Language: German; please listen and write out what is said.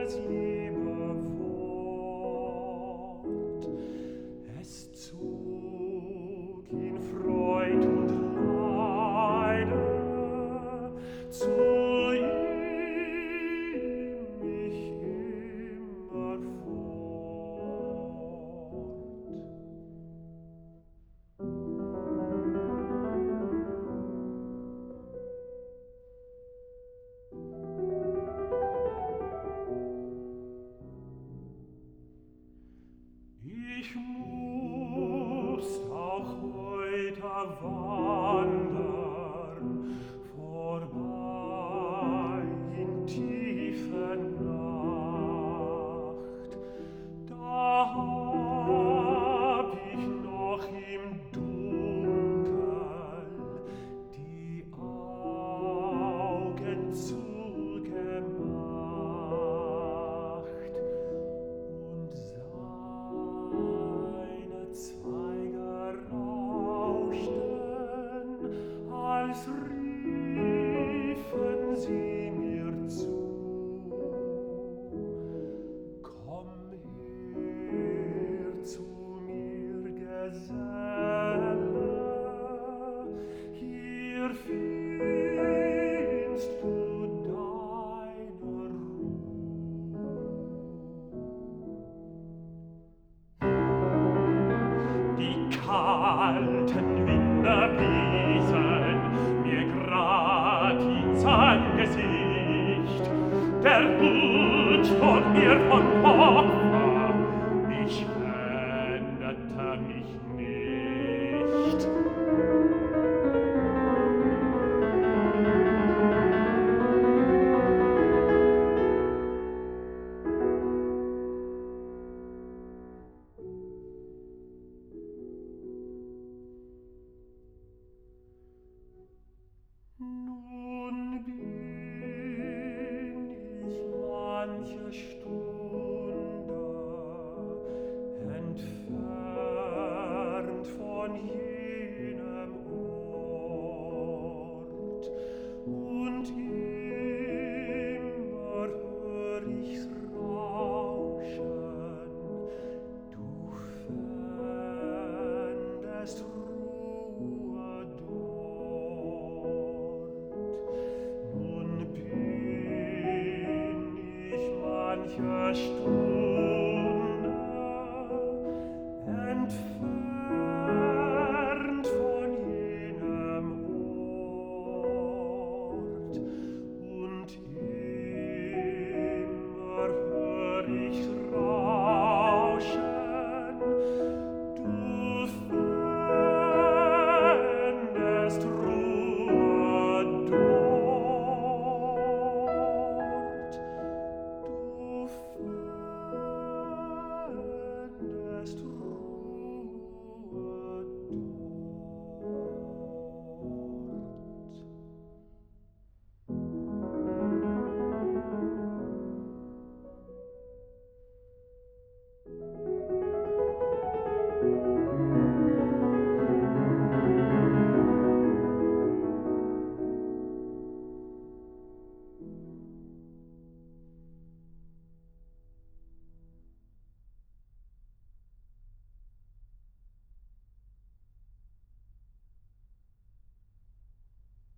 deines liebe Wort. Es zog in Freud und Leide zu ihm mich immer fort. Ich muss auch heute wandern, vorbei in tiefe Nacht. Da hab ich noch im Dunkel die Augen zugemacht und seine Zweige rauschten, als riefen sie mir zu. Komm her zu mir, Geselle, hier findst du deine Ruhe. Die kalten Winde bliesen mir grad ins Angesicht, der Hut flog mir vom Kopfe, ich wendete mich nicht. Nun bin ich manche Stunde entfernt von jenem Ort, und immer hör ich's rauschen, du fändest Ruhe dort. Nun bin ich manche Stunde